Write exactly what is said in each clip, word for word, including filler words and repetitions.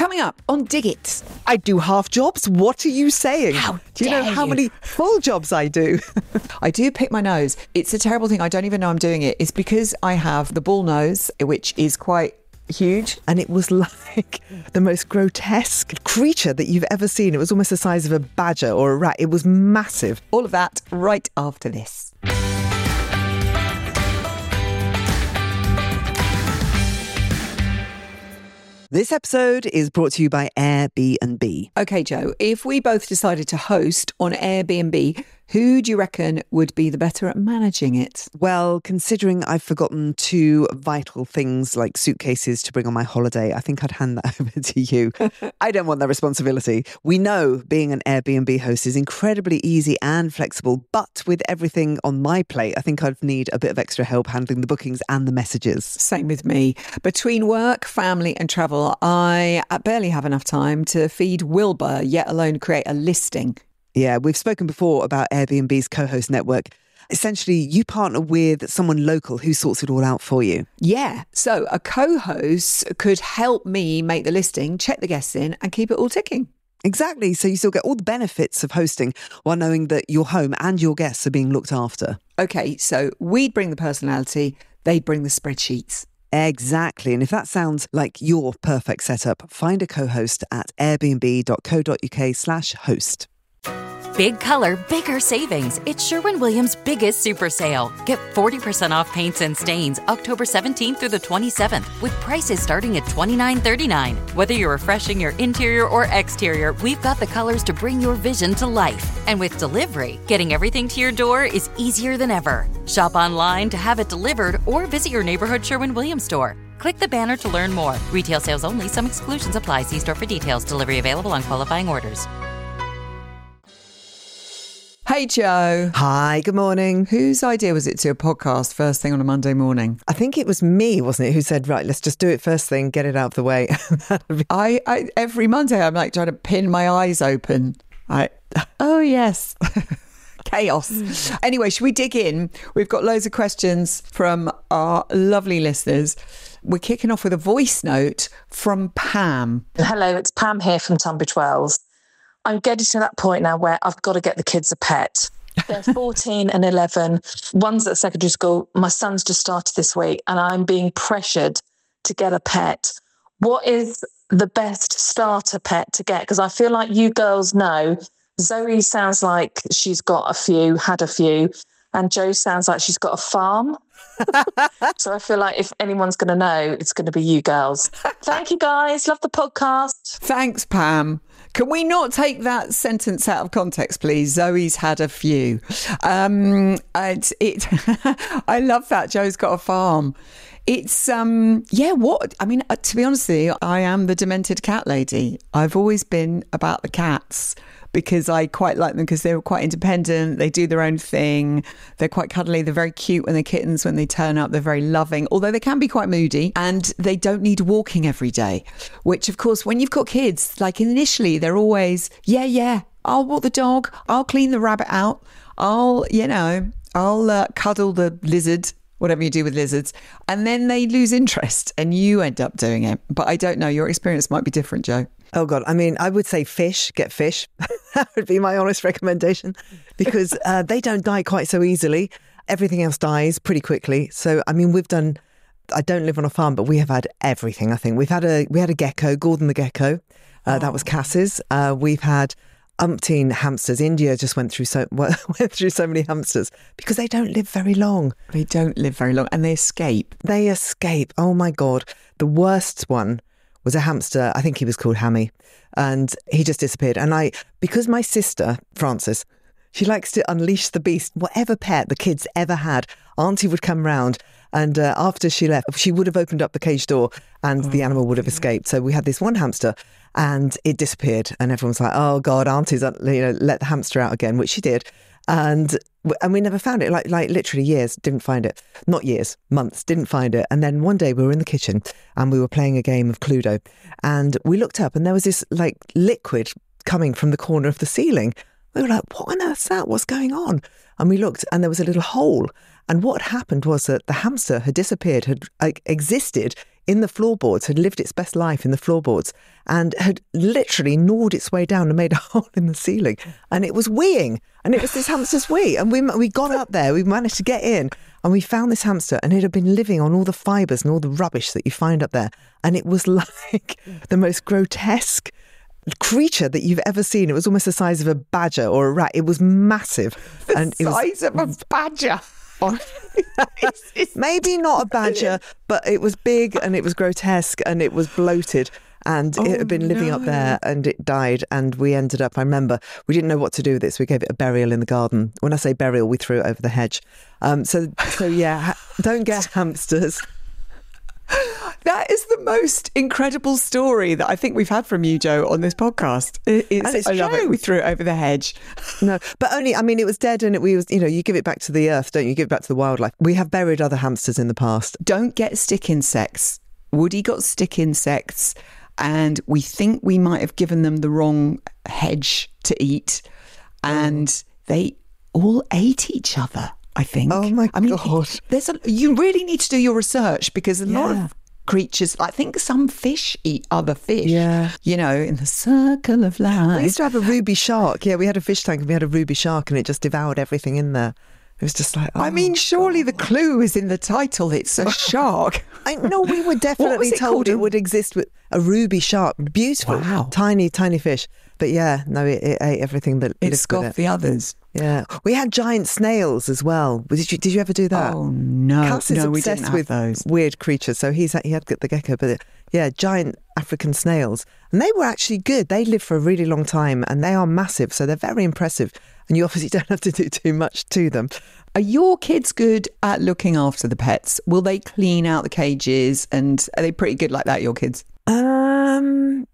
Coming up on Dig It. I do half jobs? What are you saying? How do you know dare how you? many full jobs I do? I do pick my nose. It's a terrible thing. I don't even know I'm doing it. It's because I have the bull nose, which is quite huge. And it was like the most grotesque creature that you've ever seen. It was almost the size of a badger or a rat. It was massive. All of that right after this. This episode is brought to you by Airbnb. Okay, Joe, if we both decided to host on Airbnb, who do you reckon would be the better at managing it? Well, considering I've forgotten two vital things like suitcases to bring on my holiday, I think I'd hand that over to you. I don't want that responsibility. We know being an Airbnb host is incredibly easy and flexible, but with everything on my plate, I think I'd need a bit of extra help handling the bookings and the messages. Same with me. Between work, family and travel, I barely have enough time to feed Wilbur, yet alone create a listing. Yeah, we've spoken before about Airbnb's co-host network. Essentially, you partner with someone local who sorts it all out for you. Yeah, so a co-host could help me make the listing, check the guests in and keep it all ticking. Exactly, so you still get all the benefits of hosting while knowing that your home and your guests are being looked after. Okay, so we'd bring the personality, they'd bring the spreadsheets. Exactly. And if that sounds like your perfect setup, find a co-host at airbnb.co.uk slash host. Big color, bigger savings. It's Sherwin-Williams' biggest super sale. Get forty percent off paints and stains October seventeenth through the twenty-seventh with prices starting at twenty-nine thirty-nine. Whether you're refreshing your interior or exterior, we've got the colors to bring your vision to life. And with delivery, getting everything to your door is easier than ever. Shop online to have it delivered or visit your neighborhood Sherwin-Williams store. Click the banner to learn more. Retail sales only. Some exclusions apply. See store for details. Delivery available on qualifying orders. Hey, Joe. Hi, good morning. Whose idea was it to a podcast first thing on a Monday morning? I think it was me, wasn't it, who said, right, let's just do it first thing, get it out of the way. I, I every Monday I'm like trying to pin my eyes open. I, oh, yes. Chaos. Anyway, should we dig in? We've got loads of questions from our lovely listeners. We're kicking off with a voice note from Pam. Hello, it's Pam here from Tunbridge Wells. I'm getting to that point now where I've got to get the kids a pet. They're fourteen and eleven. One's at secondary school. My son's just started this week and I'm being pressured to get a pet. What is the best starter pet to get? Because I feel like you girls know. Zoe sounds like she's got a few, had a few, and Jo sounds like she's got a farm. So I feel like if anyone's going to know, it's going to be you girls. Thank you, guys. Love the podcast. Thanks, Pam. Can we not take that sentence out of context, please? Zoe's had a few. Um, it, it I love that Jo's got a farm. It's, um, yeah, what? I mean, uh, to be honest with you, I am the demented cat lady. I've always been about the cats because I quite like them because they're quite independent. They do their own thing. They're quite cuddly. They're very cute when they're kittens. When they turn up, they're very loving, although they can be quite moody and they don't need walking every day, which, of course, when you've got kids, like initially, they're always, yeah, yeah, I'll walk the dog. I'll clean the rabbit out. I'll, you know, I'll uh, cuddle the lizard, whatever you do with lizards. And then they lose interest and you end up doing it. But I don't know. Your experience might be different, Jo. Oh, God. I mean, I would say fish, get fish. That would be my honest recommendation because uh, they don't die quite so easily. Everything else dies pretty quickly. So, I mean, we've done, I don't live on a farm, but we have had everything, I think. We've had a, we had a gecko, Gordon the gecko. Uh, oh. That was Cass's. Uh, we've had umpteen hamsters. India just went through so went through so many hamsters because they don't live very long. They don't live very long and they escape. They escape. Oh, my God. The worst one was a hamster. I think he was called Hammy. And he just disappeared. And I, because my sister, Frances, she likes to unleash the beast. Whatever pet the kids ever had, Auntie would come round. And uh, after she left, she would have opened up the cage door and oh, the animal would have escaped. So we had this one hamster and it disappeared. And everyone's like, oh, God, Auntie's, you know, let the hamster out again, which she did. And and we never found it, like like literally years, didn't find it. Not years, months, didn't find it. And then one day we were in the kitchen and we were playing a game of Cluedo and we looked up and there was this like liquid coming from the corner of the ceiling. We were like, what on earth's that? What's going on? And we looked and there was a little hole. And what happened was that the hamster had disappeared, had like, existed in the floorboards, had lived its best life in the floorboards and had literally gnawed its way down and made a hole in the ceiling. And it was weeing. And it was this hamster's wee. And we we got up there, we managed to get in and we found this hamster and it had been living on all the fibres and all the rubbish that you find up there. And it was like the most grotesque creature that you've ever seen. It was almost the size of a badger or a rat. It was massive. The and it size was, of a badger. Maybe not a badger, but it was big and it was grotesque and it was bloated. And Oh, it had been living no. up there and it died. And we ended up, I remember, we didn't know what to do with it. So we gave it a burial in the garden. When I say burial, we threw it over the hedge. Um, so, so yeah, ha- don't get hamsters. That is the most incredible story that I think we've had from you, Joe, on this podcast. It- It's, And it's I love it. true. We threw it over the hedge. No, but only, I mean, it was dead and it, we was, you know, you give it back to the earth, don't you? You give it back to the wildlife. We have buried other hamsters in the past. Don't get stick insects. Woody got stick insects and we think we might have given them the wrong hedge to eat and they all ate each other, I think. Oh my I mean, God. There's a, you really need to do your research because a lot Yeah. of creatures, I think some fish eat other fish. Yeah. You know, in the circle of We life. used to have a ruby shark. Yeah, we had a fish tank and we had a ruby shark and it just devoured everything in there. It was just like, I oh. mean, surely the clue is in the title. It's a shark. I know we were definitely it told called? it would exist with a ruby shark. Beautiful, Wow. tiny, tiny fish. But yeah, no, it, it ate everything that It lived with scoffed it. the others. Yeah, we had giant snails as well. Did you? Did you ever do that? Oh, no. Cass is no, we obsessed didn't have with those. weird creatures, so he's he had the gecko, but yeah, giant African snails, and they were actually good. They live for a really long time, and they are massive, so they're very impressive. And you obviously don't have to do too much to them. Are your kids good at looking after the pets? Will they clean out the cages? And are they pretty good like that, your kids? Um,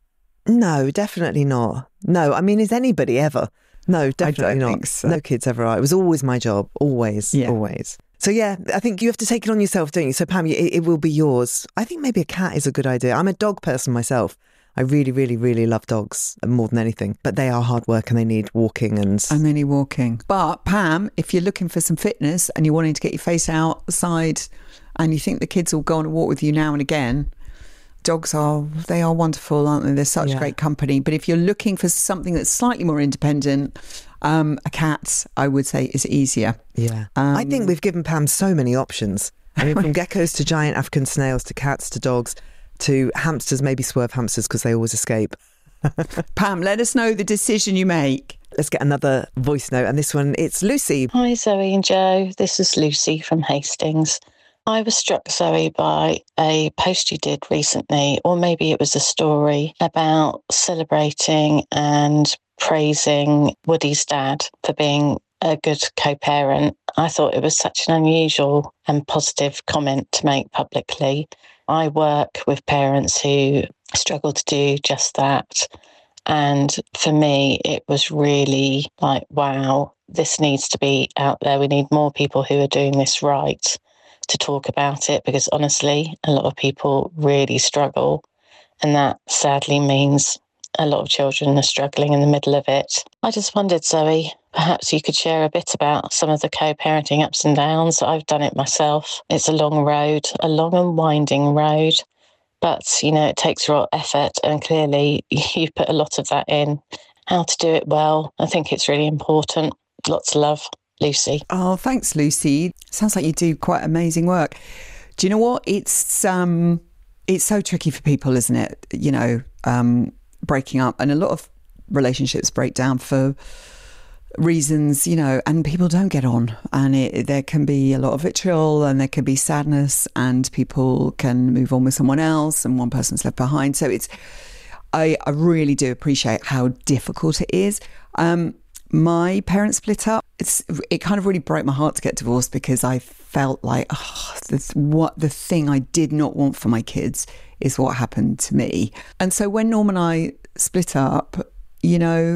no, definitely not. No, I mean, is anybody ever? No, definitely not. think so. No kids ever are. It was always my job. Always, Yeah. always. So yeah, I think you have to take it on yourself, don't you? So Pam, it, it will be yours. I think maybe a cat is a good idea. I'm a dog person myself. I really, really, really love dogs more than anything. But they are hard work and they need walking and... I'm only walking. But Pam, if you're looking for some fitness and you're wanting to get your face outside and you think the kids will go on a walk with you now and again, dogs are, they are wonderful, aren't they? They're such Yeah. great company. But if you're looking for something that's slightly more independent, um, a cat, I would say, is easier. Yeah. Um, I think we've given Pam so many options. I mean, from geckos to giant African snails to cats to dogs to hamsters, maybe swerve hamsters because they always escape. Pam, let us know the decision you make. Let's get another voice note. And this one, it's Lucy. Hi, Zoe and Joe. This is Lucy from Hastings. I was struck, Zoe, by a post you did recently, or maybe it was a story about celebrating and praising Woody's dad for being a good co-parent. I thought it was such an unusual and positive comment to make publicly. I work with parents who struggle to do just that. And for me, it was really like, wow, this needs to be out there. We need more people who are doing this right to talk about it, because honestly, a lot of people really struggle. And that sadly means a lot of children are struggling in the middle of it. I just wondered, Zoe, perhaps you could share a bit about some of the co-parenting ups and downs. I've done it myself. It's a long road, a long and winding road. But, you know, it takes a lot of effort, and clearly you put a lot of that in. How to do it well, I think it's really important. Lots of love, Lucy. Oh, thanks, Lucy. Sounds like you do quite amazing work. Do you know what? It's um, it's so tricky for people, isn't it? You know, um, breaking up, and a lot of relationships break down for reasons, you know, and people don't get on, and it, there can be a lot of vitriol and there can be sadness, and people can move on with someone else and one person's left behind. So it's, I, I really do appreciate how difficult it is. Um, my parents split up. It's, it kind of really broke my heart to get divorced, because I felt like, oh, this, what the thing I did not want for my kids is what happened to me. And so when Norm and I split up, you know,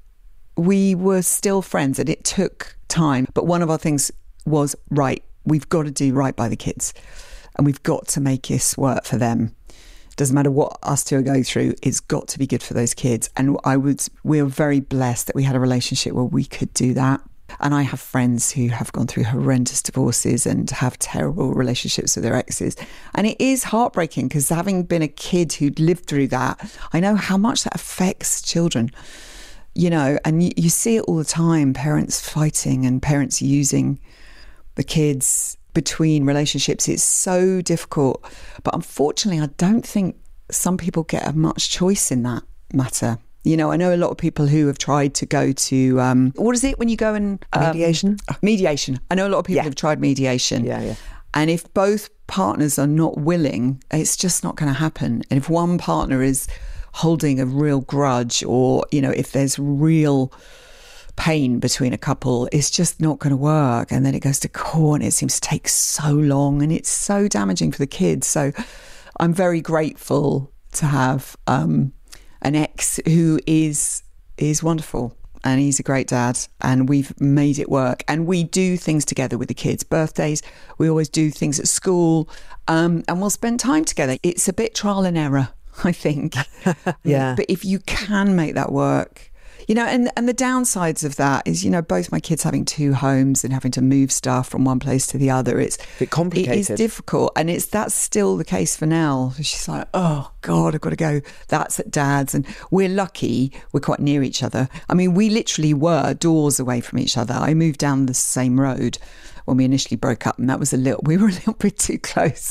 we were still friends, and it took time. But one of our things was, right, we've got to do right by the kids, and we've got to make this work for them. Doesn't matter what us two are going through, it's got to be good for those kids. And I would, we were very blessed that we had a relationship where we could do that. And I have friends who have gone through horrendous divorces and have terrible relationships with their exes. And it is heartbreaking because having been a kid who'd lived through that, I know how much that affects children, you know, and you, you see it all the time, parents fighting and parents using the kids between relationships. It's so difficult. But unfortunately, I don't think some people get much choice in that matter. You know, I know a lot of people who have tried to go to, um, what is it when you go and... Um, Mediation? Mediation. I know a lot of people Yeah. have tried mediation. Yeah, yeah. And if both partners are not willing, it's just not going to happen. And if one partner is holding a real grudge, or, you know, if there's real pain between a couple, it's just not going to work. And then it goes to court and it seems to take so long and it's so damaging for the kids. So I'm very grateful to have... Um, an ex who is is wonderful, and he's a great dad, and we've made it work, and we do things together with the kids. Birthdays, we always do things at school, um, and we'll spend time together. It's a bit trial and error, I think. Yeah. But if you can make that work, you know, and, and the downsides of that is, you know, both my kids having two homes and having to move stuff from one place to the other. It's a bit complicated. It is difficult. And it's that's still the case for Nell. She's like, oh, God, I've got to go. That's at Dad's. And we're lucky. We're quite near each other. I mean, we literally were doors away from each other. I moved down the same road when we initially broke up. And that was a little, we were a little bit too close.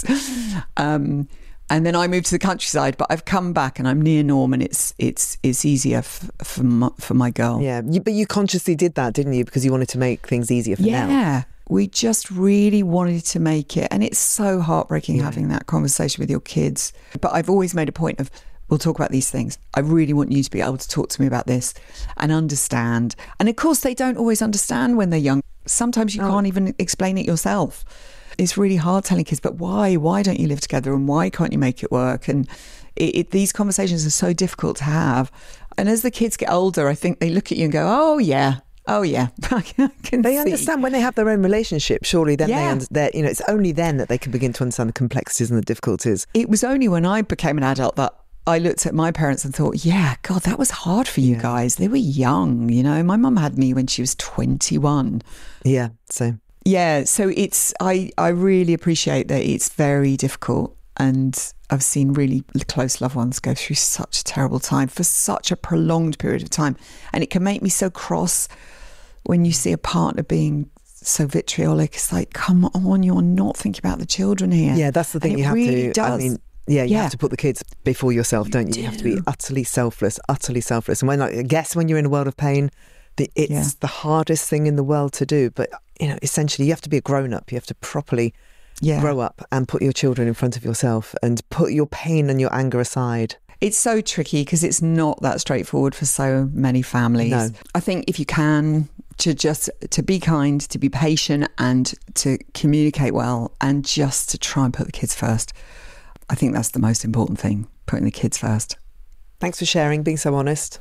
Um And then I moved to the countryside, but I've come back and I'm near Norman. It's it's it's easier f- for my, for my girl. Yeah, you, but you consciously did that, didn't you? Because you wanted to make things easier for yeah. now. Yeah, we just really wanted to make it. And it's so heartbreaking Yeah. having that conversation with your kids. But I've always made a point of, we'll talk about these things. I really want you to be able to talk to me about this and understand. And of course, they don't always understand when they're young. Sometimes you Oh. can't even explain it yourself. It's really hard telling kids, but why? Why don't you live together, and why can't you make it work? And it, it, these conversations are so difficult to have. And as the kids get older, I think they look at you and go, "Oh yeah, oh yeah." I can They see. understand when they have their own relationship. Surely, then Yeah. they understand. You know, it's only then that they can begin to understand the complexities and the difficulties. It was only when I became an adult that I looked at my parents and thought, "Yeah, God, that was hard for you Yeah. guys. They were young, you know. My mum had me when she was twenty-one." Yeah. So Yeah, so it's I, I really appreciate that it's very difficult, and I've seen really close loved ones go through such a terrible time for such a prolonged period of time, and it can make me so cross when you see a partner being so vitriolic. It's like, come on, you're not thinking about the children here. yeah, that's the thing. And You it have really to. does. I mean, yeah, you Yeah. have to put the kids before yourself, don't you? You have to be do. utterly selfless, utterly selfless. And when I guess when you're in a world of pain, the, it's Yeah. the hardest thing in the world to do. But you know, essentially, you have to be a grown up. You have to properly yeah. grow up and put your children in front of yourself and put your pain and your anger aside. It's so tricky because it's not that straightforward for so many families. No. I think if you can, to just to be kind, to be patient, and to communicate well, and just to try and put the kids first. I think that's the most important thing, putting the kids first. Thanks for sharing, being so honest.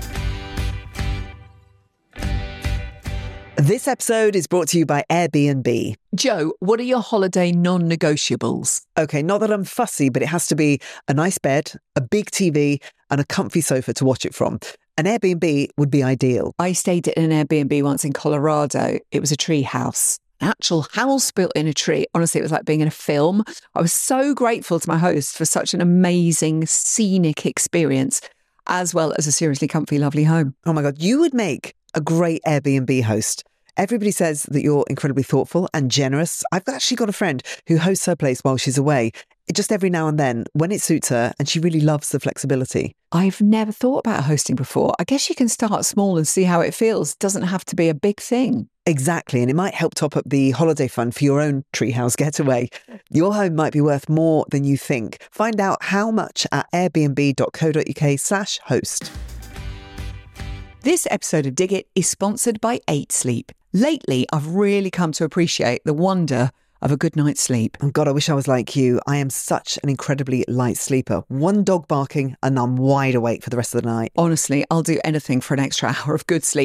This episode is brought to you by Airbnb. Jo, what are your holiday non-negotiables? Okay, not that I'm fussy, but it has to be a nice bed, a big T V, and a comfy sofa to watch it from. An Airbnb would be ideal. I stayed at an Airbnb once in Colorado. It was a tree house. An actual house built in a tree. Honestly, it was like being in a film. I was so grateful to my host for such an amazing, scenic experience, as well as a seriously comfy, lovely home. Oh my God, you would make a great Airbnb host. Everybody says that you're incredibly thoughtful and generous. I've actually got a friend who hosts her place while she's away, just every now and then when it suits her, and she really loves the flexibility. I've never thought about hosting before. I guess you can start small and see how it feels. It doesn't have to be a big thing. Exactly, and it might help top up the holiday fund for your own treehouse getaway. Your home might be worth more than you think. Find out how much at airbnb.co.uk slash host. This episode of Dig It is sponsored by eight sleep. Lately, I've really come to appreciate the wonder of a good night's sleep. Oh God, I wish I was like you. I am such an incredibly light sleeper. One dog barking and I'm wide awake for the rest of the night. Honestly, I'll do anything for an extra hour of good sleep.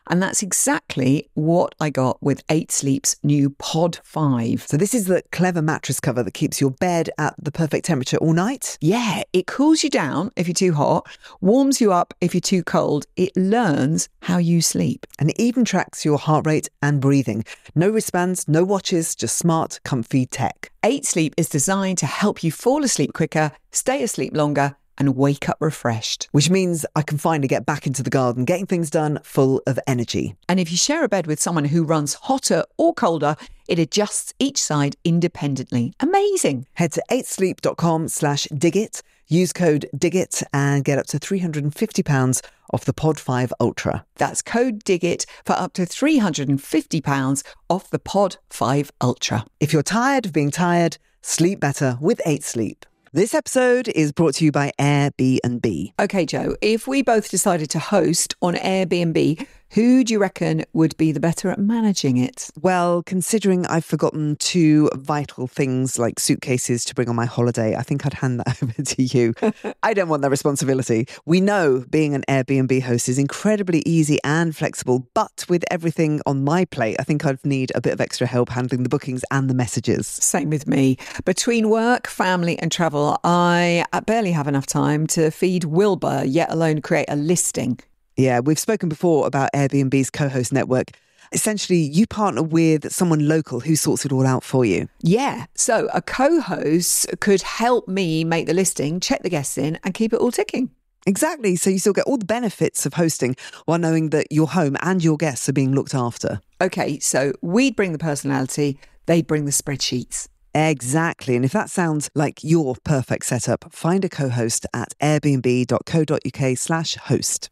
And that's exactly what I got with eight Sleep's new Pod five. So this is the clever mattress cover that keeps your bed at the perfect temperature all night? Yeah, it cools you down if you're too hot, warms you up if you're too cold. It learns how you sleep. And it even tracks your heart rate and breathing. No wristbands, no watches, just smart, comfy tech. eight Sleep is designed to help you fall asleep quicker, stay asleep longer, and wake up refreshed. Which means I can finally get back into the garden, getting things done full of energy. And if you share a bed with someone who runs hotter or colder, it adjusts each side independently. Amazing. Head to eight sleep dot com slash digit, use code DIGIT and get up to three hundred fifty pounds off the Pod five Ultra. That's code DIGIT for up to three hundred fifty pounds off the Pod five Ultra. If you're tired of being tired, sleep better with eight Sleep. This episode is brought to you by Airbnb. Okay, Joe, if we both decided to host on Airbnb, who do you reckon would be the better at managing it? Well, considering I've forgotten two vital things like suitcases to bring on my holiday, I think I'd hand that over to you. I don't want that responsibility. We know being an Airbnb host is incredibly easy and flexible, but with everything on my plate, I think I'd need a bit of extra help handling the bookings and the messages. Same with me. Between work, family and travel, I barely have enough time to feed Wilbur, yet alone create a listing. Yeah, we've spoken before about Airbnb's co-host network. Essentially, you partner with someone local who sorts it all out for you. Yeah, so a co-host could help me make the listing, check the guests in and keep it all ticking. Exactly, so you still get all the benefits of hosting while knowing that your home and your guests are being looked after. Okay, so we'd bring the personality, they'd bring the spreadsheets. Exactly. And if that sounds like your perfect setup, find a co-host at airbnb dot co dot uk slash host.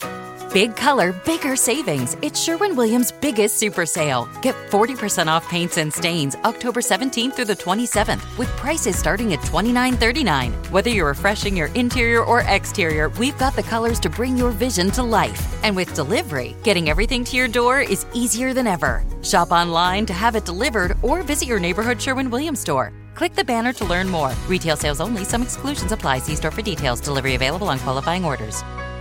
Big color, bigger savings. It's Sherwin-Williams' biggest super sale. Get forty percent off paints and stains October seventeenth through the twenty-seventh with prices starting at twenty-nine thirty-nine. Whether you're refreshing your interior or exterior, we've got the colors to bring your vision to life. And with delivery, getting everything to your door is easier than ever. Shop online to have it delivered or visit your neighborhood Sherwin-Williams store. Click the banner to learn more. Retail sales only. Some exclusions apply. See store for details. Delivery available on qualifying orders.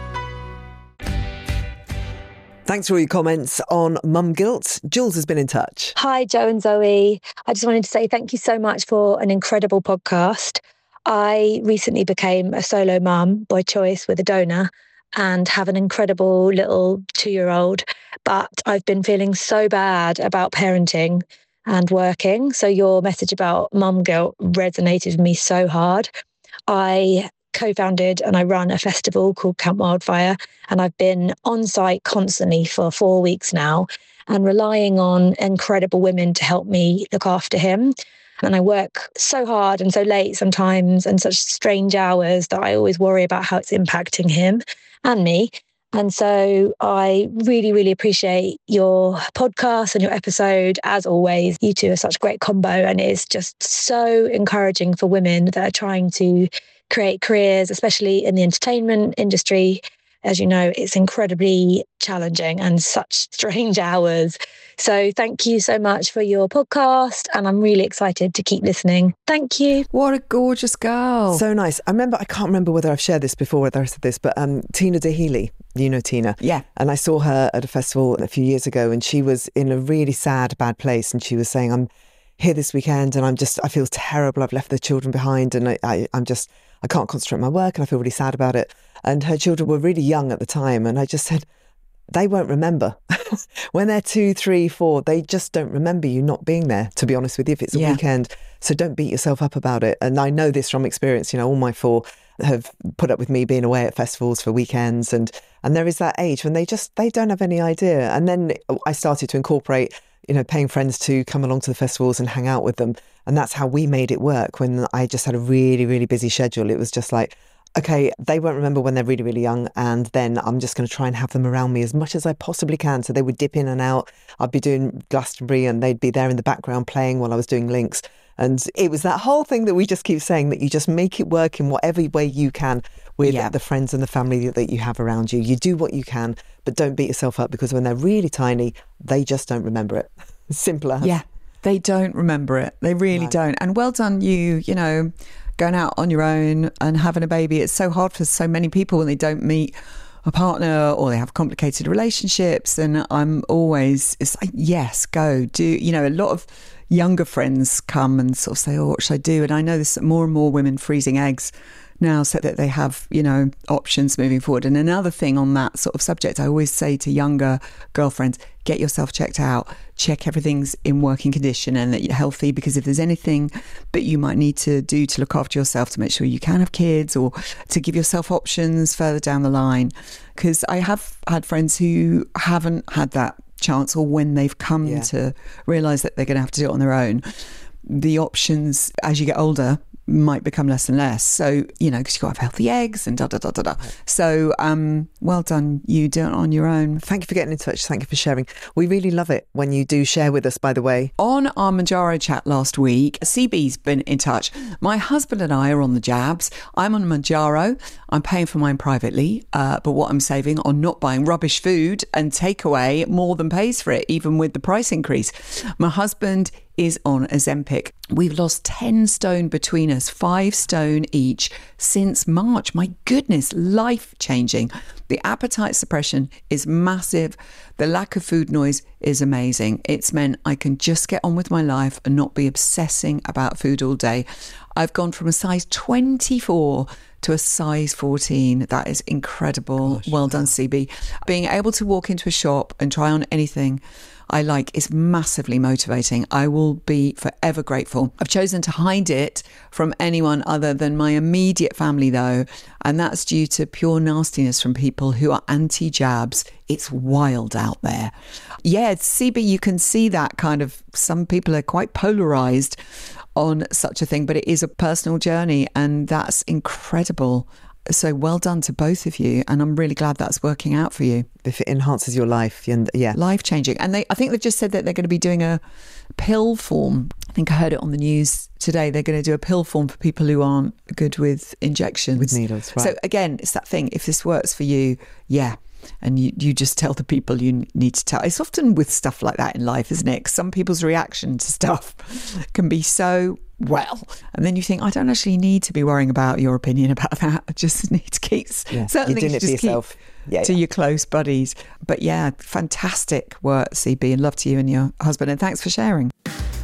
Thanks for all your comments on mum guilt. Jules has been in touch. Hi, Joe and Zoe. I just wanted to say thank you so much for an incredible podcast. I recently became a solo mum by choice with a donor and have an incredible little two-year-old. But I've been feeling so bad about parenting and working. So your message about mum guilt resonated with me so hard. I co-founded and I run a festival called Camp Wildfire, and I've been on site constantly for four weeks now and relying on incredible women to help me look after him. And I work so hard and so late sometimes and such strange hours that I always worry about how it's impacting him and me. And so I really, really appreciate your podcast and your episode. As always, you two are such a great combo, and it's just so encouraging for women that are trying to create careers, especially in the entertainment industry. As you know, it's incredibly challenging and such strange hours. So thank you so much for your podcast, and I'm really excited to keep listening. Thank you. What a gorgeous girl. So nice. I remember, I can't remember whether I've shared this before, whether I said this, but um, Tina DeHealy, you know Tina. Yeah. And I saw her at a festival a few years ago, and she was in a really sad, bad place. And she was saying, I'm here this weekend and I'm just, I feel terrible. I've left the children behind and I, I, I'm just, I can't concentrate on my work and I feel really sad about it. And her children were really young at the time. And I just said, they won't remember. When they're two, three, four, they just don't remember you not being there, to be honest with you, if it's a yeah. weekend. So don't beat yourself up about it. And I know this from experience. You know, all my four have put up with me being away at festivals for weekends. And, and there is that age when they just, they don't have any idea. And then I started to incorporate, you know, paying friends to come along to the festivals and hang out with them. And that's how we made it work. When I just had a really, really busy schedule, it was just like, okay, they won't remember when they're really, really young. And then I'm just going to try and have them around me as much as I possibly can. So they would dip in and out. I'd be doing Glastonbury and they'd be there in the background playing while I was doing Links. And it was that whole thing that we just keep saying, that you just make it work in whatever way you can with yeah. the friends and the family that you have around you. You do what you can, but don't beat yourself up, because when they're really tiny, they just don't remember it. Simple as. Yeah, they don't remember it. They really No. don't. And well done you, you know, going out on your own and having a baby. It's so hard for so many people when they don't meet a partner or they have complicated relationships. And I'm always, it's like, yes, go do, you know, a lot of younger friends come and sort of say, oh, what should I do? And I know there's more and more women freezing eggs now so that they have, you know, options moving forward. And another thing on that sort of subject, I always say to younger girlfriends, get yourself checked out, check everything's in working condition and that you're healthy, because if there's anything that you might need to do to look after yourself to make sure you can have kids or to give yourself options further down the line. Because I have had friends who haven't had that chance, or when they've come yeah. to realise that they're going to have to do it on their own, the options as you get older might become less and less. So, you know, because you've got to have healthy eggs and da da da da da. So, um, well done. You do it on your own. Thank you for getting in touch. Thank you for sharing. We really love it when you do share with us, by the way. On our Mounjaro chat last week, C B's been in touch. My husband and I are on the jabs. I'm on Mounjaro. I'm paying for mine privately, uh, but what I'm saving on not buying rubbish food and takeaway more than pays for it, even with the price increase. My husband is on Ozempic. We've lost ten stone between us, five stone each since March. My goodness, life-changing. The appetite suppression is massive. The lack of food noise is amazing. It's meant I can just get on with my life and not be obsessing about food all day. I've gone from a size twenty-four to a size fourteen. That is incredible. Gosh, well done, C B. Being able to walk into a shop and try on anything I like is massively motivating. I will be forever grateful. I've chosen to hide it from anyone other than my immediate family, though, and that's due to pure nastiness from people who are anti-jabs. It's wild out there. Yeah, C B, you can see that kind of, some people are quite polarised on such a thing, but it is a personal journey, and that's incredible. So well done to both of you, and I'm really glad that's working out for you. If it enhances your life, and yeah, life changing. And they, I think they've just said that they're going to be doing a pill form. I think I heard it on the news today. They're going to do a pill form for people who aren't good with injections, with needles. Right. So again, it's that thing. If this works for you, yeah. And you, you just tell the people you need to tell. It's often with stuff like that in life, isn't it? 'Cause some people's reaction to stuff can be so, well, and then you think, I don't actually need to be worrying about your opinion about that. I just need to keep yeah, certain you're things doing it just for yourself. Keep yeah, to yeah. your close buddies. But yeah, fantastic work, C B, and love to you and your husband. And thanks for sharing.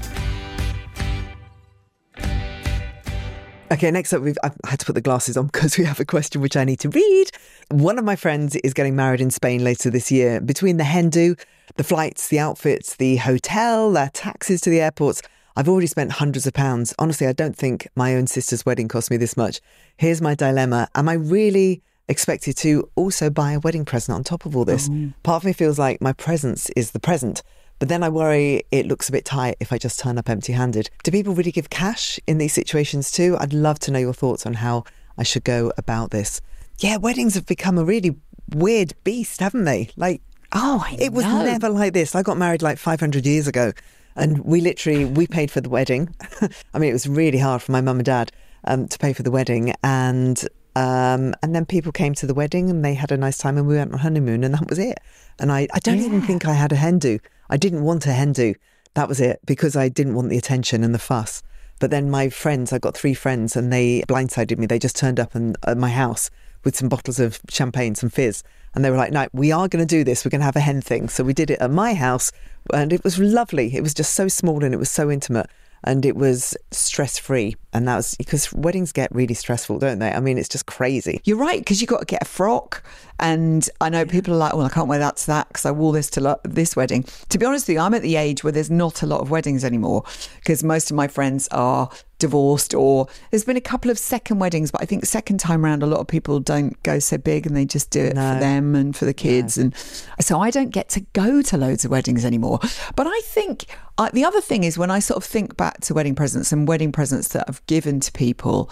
Okay, next up, we've, I've had to put the glasses on because we have a question which I need to read. One of my friends is getting married in Spain later this year. Between the hen do, the flights, the outfits, the hotel, their taxis to the airports, I've already spent hundreds of pounds. Honestly, I don't think my own sister's wedding cost me this much. Here's my dilemma. Am I really expected to also buy a wedding present on top of all this? Oh. Part of me feels like my presence is the present. But then I worry it looks a bit tight if I just turn up empty-handed. Do people really give cash in these situations too? I'd love to know your thoughts on how I should go about this. Yeah, weddings have become a really weird beast, haven't they? Like, oh, I it was know. never like this. I got married like five hundred years ago, and we literally, we paid for the wedding. I mean, it was really hard for my mum and dad um, to pay for the wedding. And um, and then people came to the wedding and they had a nice time and we went on honeymoon and that was it. And I, I don't yeah. even think I had a hen do. I didn't want a hen do. That was it, because I didn't want the attention and the fuss. But then my friends, I got three friends and they blindsided me. They just turned up in, at my house with some bottles of champagne, some fizz. And they were like, no, we are going to do this. We're going to have a hen thing. So we did it at my house and it was lovely. It was just so small and it was so intimate and it was stress-free. And that was because weddings get really stressful, don't they? I mean, it's just crazy. You're right, because you've got to get a frock. And I know people are like, well, I can't wear that to that because I wore this to lo- this wedding. To be honest with you, I'm at the age where there's not a lot of weddings anymore because most of my friends are divorced, or there's been a couple of second weddings, but I think second time around a lot of people don't go so big and they just do it no. for them and for the kids. No. And so I don't get to go to loads of weddings anymore. But I think uh, the other thing is when I sort of think back to wedding presents and wedding presents that I've given to people,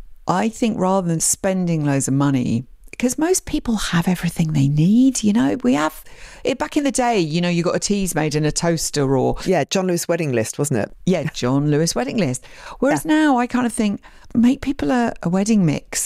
I think rather than spending loads of money, because most people have everything they need, you know, we have it back in the day, you know, you got a teas made in a toaster or... Yeah, John Lewis wedding list, wasn't it? Yeah, John Lewis wedding list. Whereas yeah. now I kind of think, make people a, a wedding mix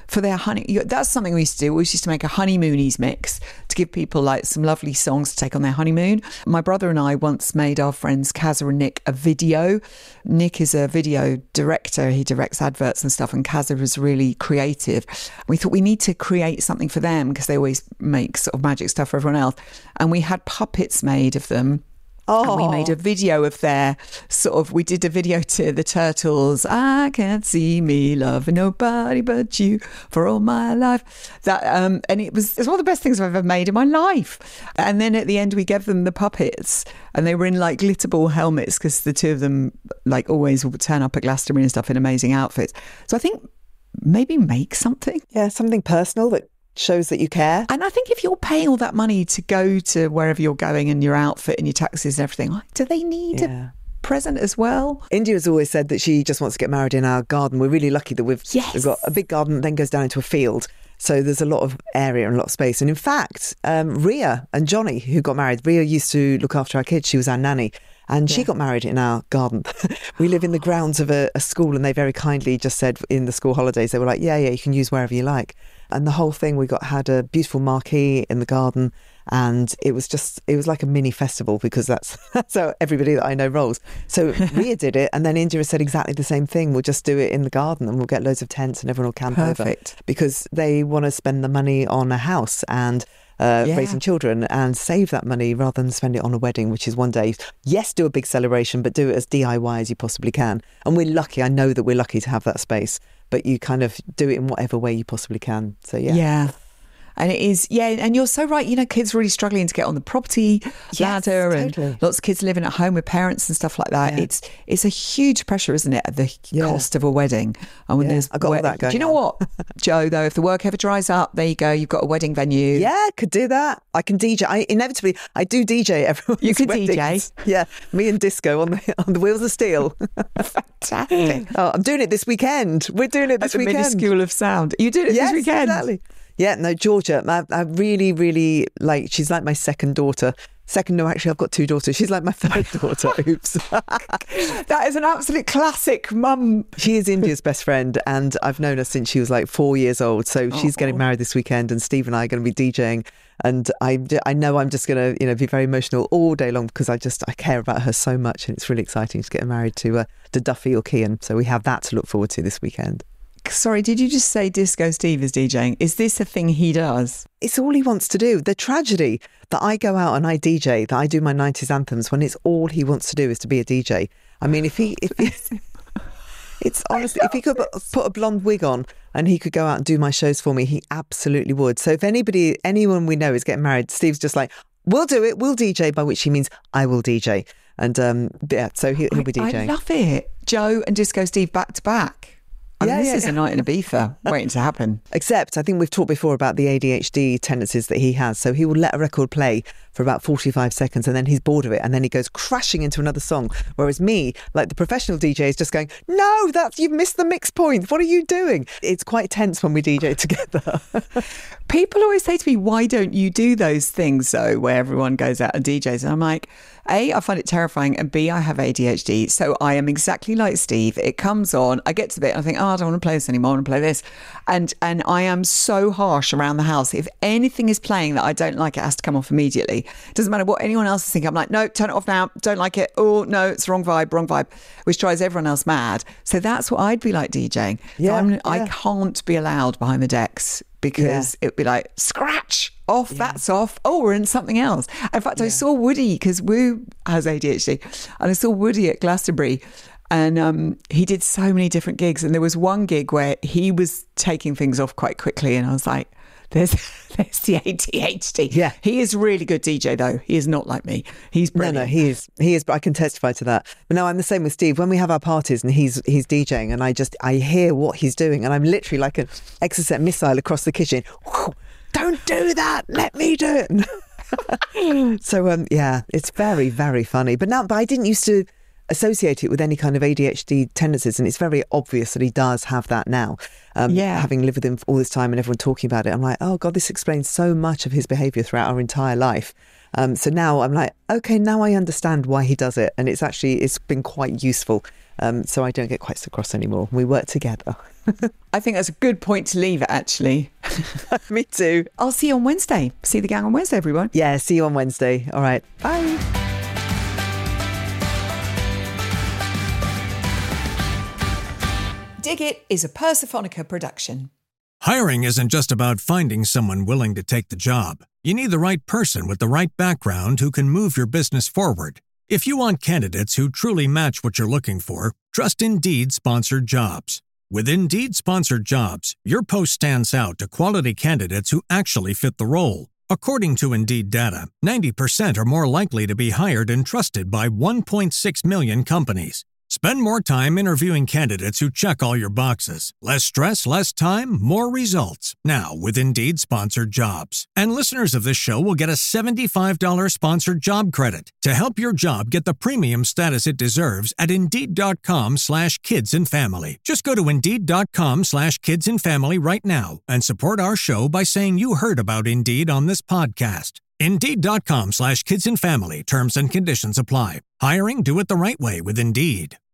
for their honey. That's something we used to do. We used to make a honeymoonies mix to give people like some lovely songs to take on their honeymoon. My brother and I once made our friends Kazza and Nick a video. Nick is a video director. He directs adverts and stuff, and Kazza was really creative. We thought we need to create something for them because they always make sort of magic stuff for everyone else. And we had puppets made of them. Oh. And we made a video of their sort of, we did a video to the Turtles. I can't see me loving nobody but you for all my life. That um, and it was, it's one of the best things I've ever made in my life. And then at the end, we gave them the puppets, and they were in like glitter ball helmets because the two of them like always would turn up at Glastonbury and stuff in amazing outfits. So I think maybe make something. Yeah, something personal that shows that you care. And I think if you're paying all that money to go to wherever you're going and your outfit and your taxis and everything, do they need Yeah. a present as well? India's always said that she just wants to get married in our garden. We're really lucky that we've, Yes. we've got a big garden that then goes down into a field. So there's a lot of area and a lot of space. And in fact, um, Ria and Johnny, who got married, Ria used to look after our kids. She was our nanny. And she got married in our garden. We live in the grounds of a, a school, and they very kindly just said in the school holidays, they were like, yeah, yeah, you can use wherever you like. And the whole thing, we got had a beautiful marquee in the garden, and it was just, it was like a mini festival, because that's, that's how everybody that I know rolls. So Ria did it, and then India said exactly the same thing. We'll just do it in the garden, and we'll get loads of tents and everyone will camp Perfect. over. Because they want to spend the money on a house and Uh, Yeah. raising children, and save that money rather than spend it on a wedding, which is one day. Yes, do a big celebration, but do it as D I Y as you possibly can. And we're lucky, I know that we're lucky to have that space, but you kind of do it in whatever way you possibly can. So yeah. Yeah. And it is, yeah, and you're so right. You know, kids really struggling to get on the property Yes, ladder, totally. and lots of kids living at home with parents and stuff like that. Yeah. It's it's a huge pressure, isn't it, at the Yeah. cost of a wedding? And when Yeah, there's I got all wed- that going Do you know on. what, Joe? Though, if the work ever dries up, there you go. You've got a wedding venue. Yeah, could do that. I can D J. I inevitably I do D J everyone's You could weddings. D J? Yeah, me and Disco on the on the wheels of steel. Fantastic. Oh, I'm doing it this weekend. We're doing it At this the weekend. minuscule of sound. You did it Yes, this weekend. exactly. Yeah, no, Georgia, I, I really, really like, she's like my second daughter. Second, no, actually, I've got two daughters. She's like my third daughter. Oops. That is an absolute classic mum. She is India's best friend, and I've known her since she was like four years old. So she's getting married this weekend, and Steve and I are going to be DJing. And I, I know I'm just going to, you know, be very emotional all day long, because I just, I care about her so much, and it's really exciting to get married to, uh, to Duffy or Kian. So we have that to look forward to this weekend. Sorry, did you just say Disco Steve is DJing? Is this a thing he does? It's all he wants to do. The tragedy that I go out and I D J, that I do my nineties anthems, when it's all he wants to do is to be a D J. I mean, if he, if he, it's honestly, if he could put a blonde wig on and he could go out and do my shows for me, he absolutely would. So if anybody, anyone we know is getting married, Steve's just like, we'll do it, we'll D J, by which he means I will D J. And um, yeah, so he, he'll be DJing. I love it. Joe and Disco Steve back to back. I mean, Yeah, this yeah, is yeah. a night in Ibiza waiting to happen. Except I think we've talked before about the A D H D tendencies that he has. So he will let a record play for about forty-five seconds, and then he's bored of it, and then he goes crashing into another song. Whereas me, like the professional D J, is just going, no, that's, you've missed the mix point. What are you doing? It's quite tense when we D J together. People always say to me, why don't you do those things, though, where everyone goes out and D Js? And I'm like, A, I find it terrifying, and B, I have A D H D. So I am exactly like Steve. It comes on, I get to the bit, and I think, oh, I don't want to play this anymore, I want to play this. And, and I am so harsh around the house. If anything is playing that I don't like, it has to come off immediately. It doesn't matter what anyone else is thinking. I'm like, no, turn it off now. Don't like it. Oh, no, it's the wrong vibe, wrong vibe, which drives everyone else mad. So that's what I'd be like DJing. Yeah, so I'm, yeah. I can't be allowed behind the decks, because Yeah. it'd be like, scratch off, that's off. Oh, we're in something else. In fact, I saw Woody, because Woo has A D H D, and I saw Woody at Glastonbury, and um, he did so many different gigs. And there was one gig where he was taking things off quite quickly, and I was like, there's, there's the A D H D. Yeah. He is a really good D J, though. He is not like me. He's brilliant. No, no, he is. He is. But I can testify to that. But no, I'm the same with Steve. When we have our parties and he's he's DJing, and I just I hear what he's doing, and I'm literally like an Exocet missile across the kitchen. Don't do that. Let me do it. So um, yeah, it's very very funny. But now, but I didn't used to associate it with any kind of A D H D tendencies, and it's very obvious that he does have that now. Um, Yeah. Having lived with him all this time and everyone talking about it, I'm like, oh God, this explains so much of his behaviour throughout our entire life. Um, so now I'm like, okay, now I understand why he does it, and it's actually it's been quite useful. Um, so I don't get quite so cross anymore. We work together. I think that's a good point to leave it, actually. Me too. I'll see you on Wednesday. See the gang on Wednesday, everyone. Yeah, see you on Wednesday. All right. Bye. Dig It is a Persephonica production. Hiring isn't just about finding someone willing to take the job. You need the right person with the right background who can move your business forward. If you want candidates who truly match what you're looking for, trust Indeed Sponsored Jobs. With Indeed Sponsored Jobs, your post stands out to quality candidates who actually fit the role. According to Indeed data, ninety percent are more likely to be hired and trusted by one point six million companies. Spend more time interviewing candidates who check all your boxes. Less stress, less time, more results. Now with Indeed Sponsored Jobs. And listeners of this show will get a seventy-five dollars sponsored job credit to help your job get the premium status it deserves at Indeed.com slash kids and family. Just go to Indeed.com slash kids and family right now and support our show by saying you heard about Indeed on this podcast. Indeed.com slash kids and family. Terms and conditions apply. Hiring, do it the right way with Indeed.